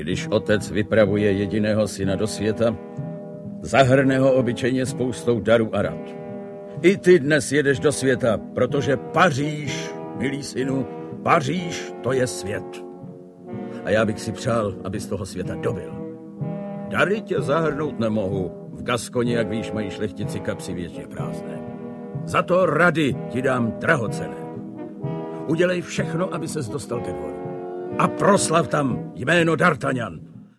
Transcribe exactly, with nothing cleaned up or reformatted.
Když otec vypravuje jediného syna do světa, zahrne ho obyčejně spoustou darů a rad. I ty dnes jedeš do světa, protože Paříž, milý synu, Paříž to je svět. A já bych si přál, abys toho světa dobyl. Dary tě zahrnout nemohu. V Gaskoni, jak víš, mají šlechtici kapsy věčně prázdné. Za to rady ti dám drahocenné. Udělej všechno, aby ses dostal ke dvoru. A proslav tam jméno D'Artagnan.